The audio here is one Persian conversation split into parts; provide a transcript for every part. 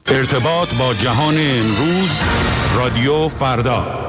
ارتباط با جهان امروز، رادیو فردا.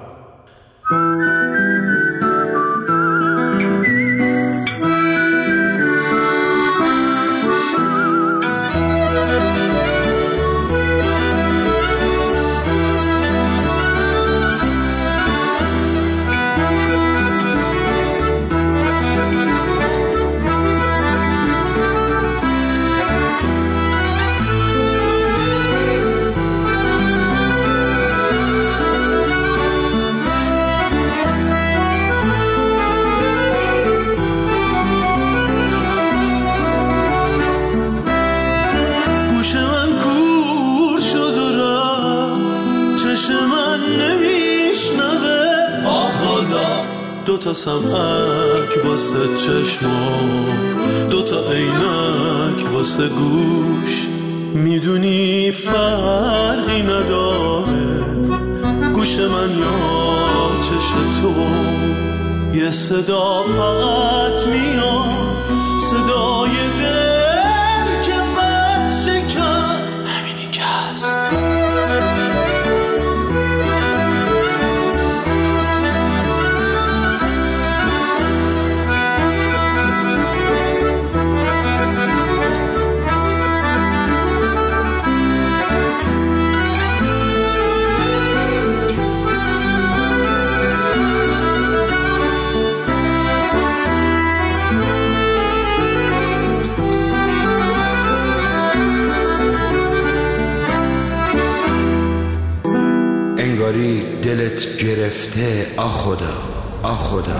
دوتا سمعک واسه چشمام، دوتا عینک واسه گوش، میدونی فرقی نداره گوش من یا چش تو. یه صدا فقط میاد، صدای دل که بد شکست، همینی که هست. دلت گرفته آخدا آخدا.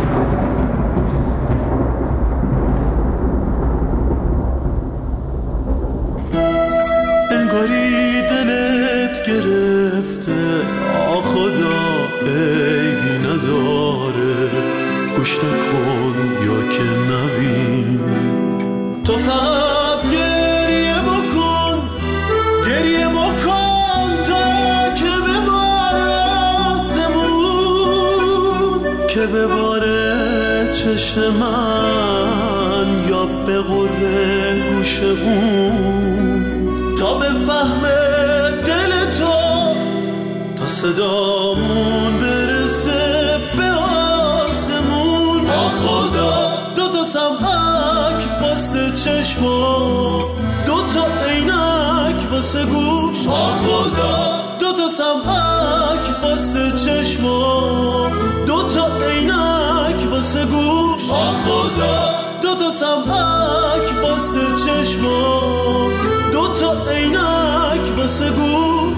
انگاری دلت گرفته آخدا، عیبی نداره گوش نکن یا که نبین. تو فقط گریه بکن، گریه بکن که بباره چشم من یا به غره گوشمون، تا به فهم دل تو، تا صدامون برسه به آسمون. آخدا دوتا سمعک واسه چشمم، دوتا عینک واسه گوش. آخدا دوتا سمعک واسه چشمم، دوتا عینک واسه گوش. آخدا دوتا سمعک واسه چشمم، دوتا عینک واسه گوش.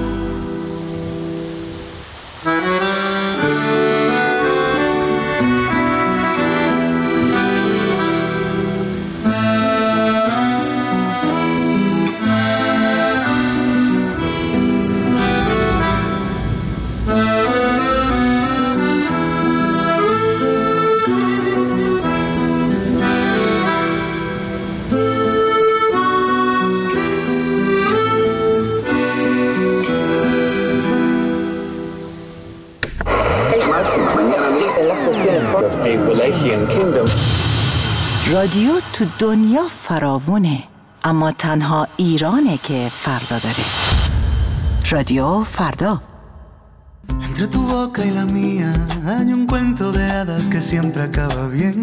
رادیو تو دنیا فراوونه، اما تنها ایرانه که فردا داره. رادیو فردا. Entre tu boca y la mía hay un cuento de hadas que siempre acaba bien.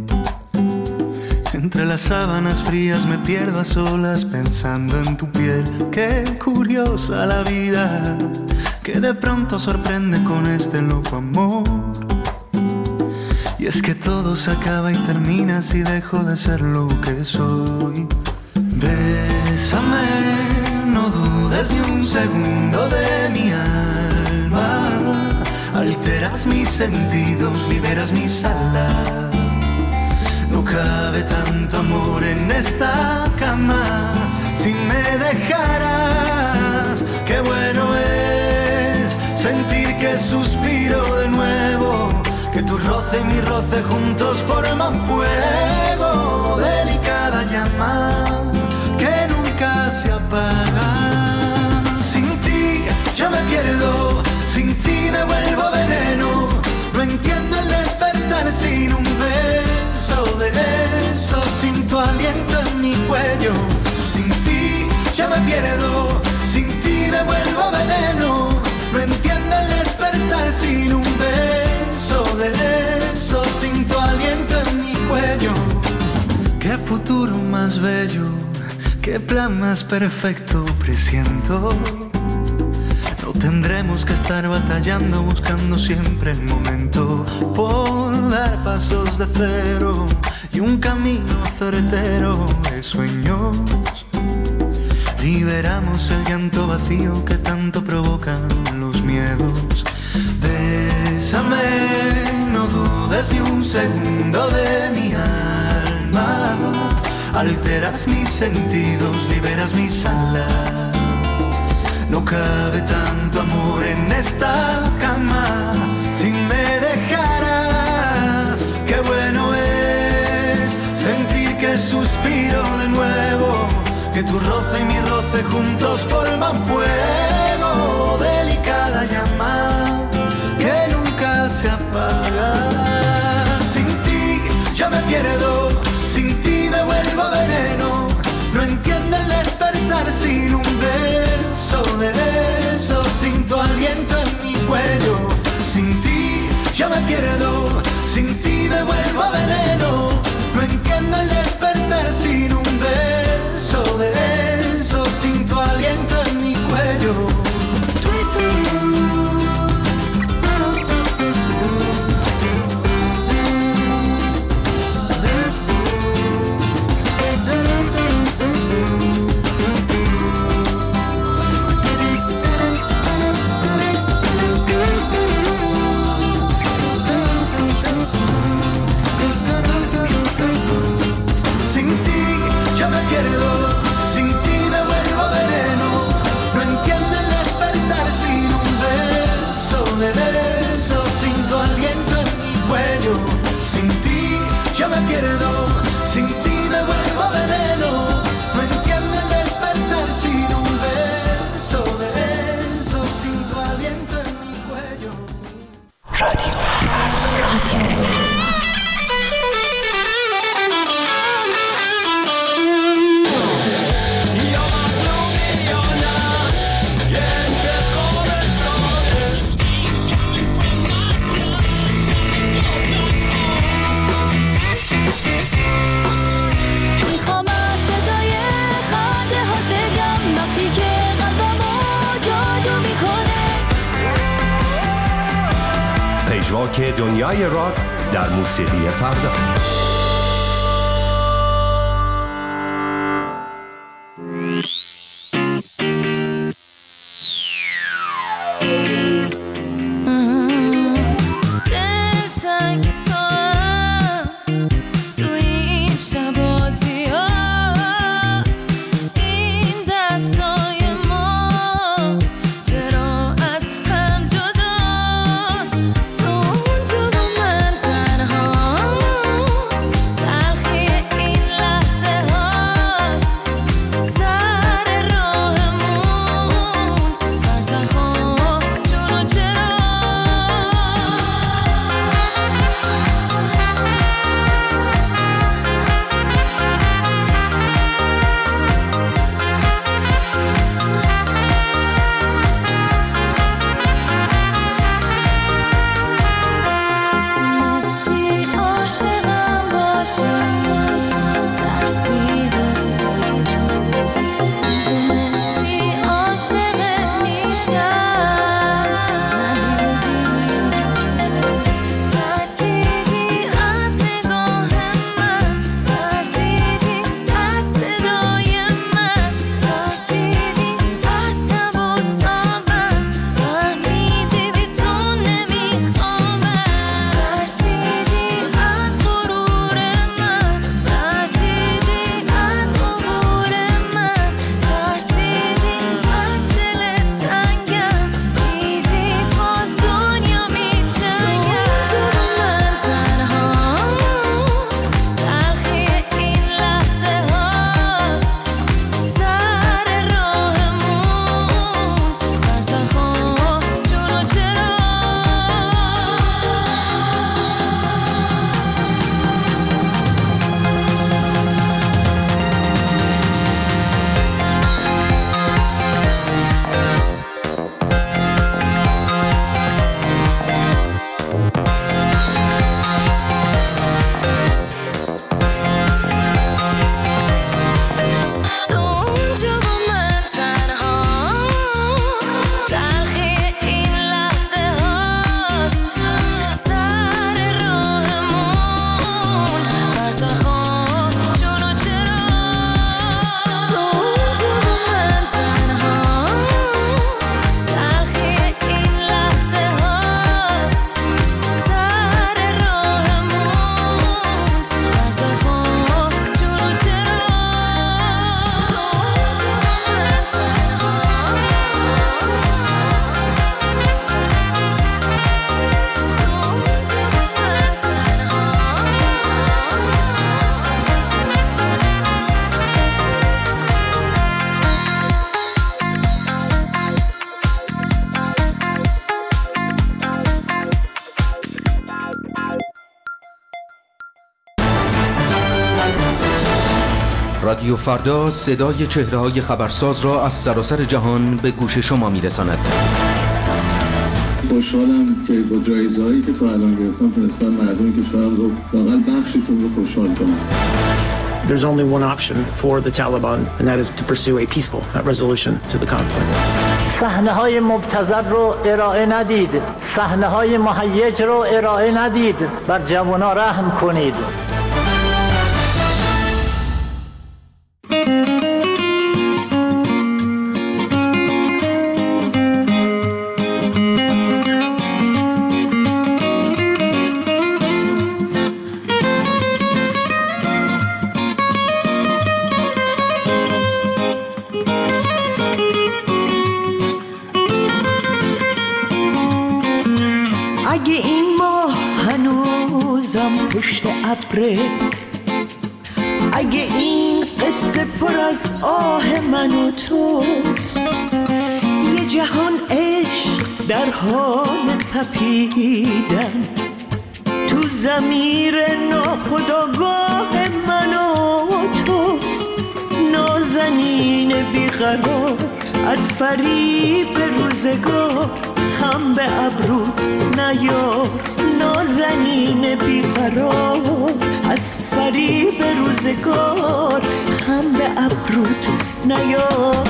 Entre las sábanas frías me pierdo a solas pensando en tu piel. Qué curiosa la vida, que de pronto sorprende con este loco amor. Y es que todo se acaba y termina si dejo de ser lo que soy. Bésame, no dudes ni un segundo de mi alma. Alteras mis sentidos, liberas mis alas. No cabe tanto amor en esta cama si me dejaras. Qué bueno es sentir que suspiro de nuevo, que tu roce y mi roce juntos forman fuego. Delicada llama que nunca se apaga. Sin ti yo me pierdo, sin ti me vuelvo veneno. No entiendo el despertar sin un beso de eso, sin tu aliento en mi cuello. Sin ti ya me pierdo, sin ti me vuelvo veneno. No entiendo el despertar sin un beso de eso, sin tu aliento en mi cuello. Qué futuro más bello, qué plan más perfecto presiento. No tendremos que estar batallando, buscando siempre el momento por dar pasos de cero y un camino certero de sueños. Liberamos el llanto vacío que tanto provocan los miedos. Bésame, no dudes ni un segundo de mi alma. Alteras mis sentidos, liberas mis alas. No cabe tanto amor en esta cama. Si me dejaras, qué bueno es sentir que suspiro de nuevo, que tu roce y mi roce juntos forman fuego. Delicada llama que nunca se apaga. Sin ti ya me pierdo, sin ti me vuelvo veneno. No entiendo el despertar sin un beso de eso, sin tu aliento en mi cuello. Sin ti ya me pierdo, sin ti me vuelvo veneno. No entiendo el despertar sin un beso de eso, sin tu aliento en mi cuello. Sin ti ya me pierdo, sin ti me vuelvo veneno. No entiendo el despertar sin un beso de eso, sin tu aliento en mi cuello. Radio. پژواک دنیای راک در موسیقی فردا. رادیو فردا صدای چهره‌های خبرساز را از سراسر جهان به گوش شما می‌رساند. خوشحالم که با جایزه‌هایی که تا الان گرفتم تونستم مردم کشورم رو واقعا بخششون رو خوشحال کنم. There's only one option for the Taliban, and that is to pursue a peaceful resolution to the conflict. صحنه‌های مبتذل رو ارائه ندید، صحنه‌های مهیج رو ارائه ندید، بر جوان‌ها رحم کنید. اگه این ماه هنوزم پشت ابره، اگه این قصه پر از آه من و توست، یه جهان عشق در حال تپیدن تو ضمیر ناخودآگاه من و توست. نازنین بیقرار از فریب روزگار، خم به ابروت نیار. نازنین بیقرار از فریب روزگار، خم به ابروت نیار.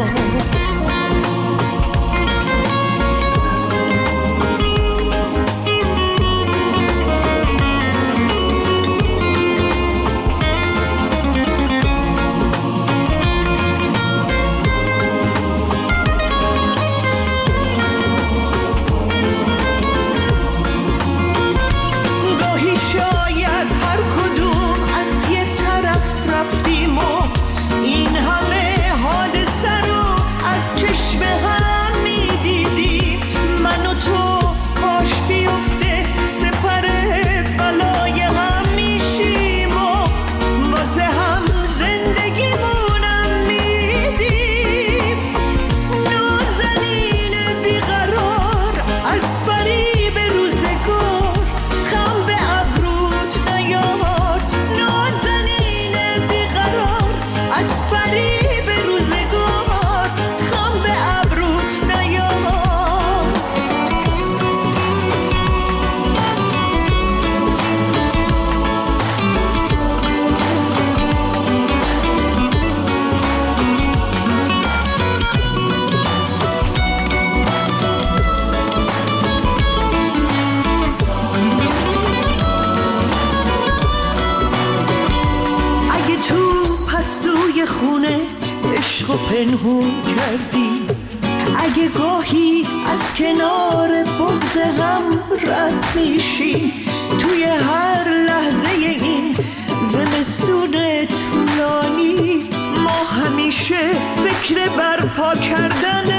عشق پنهون کردی، اگه گاهی از کنار بغض هم رد میشی، توی هر لحظه این زمستون طولانی ما همیشه فکر برپا کردن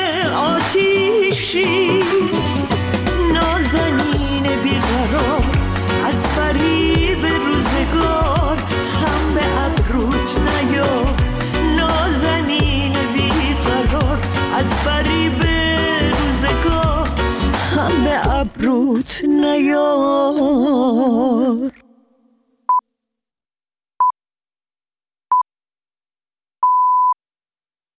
آتیشی. نازنین بیقرار از فریب روزگار، خم به ابروت نیار. نازنین بیقرار از فریب روزگار، خم به ابروت نیار.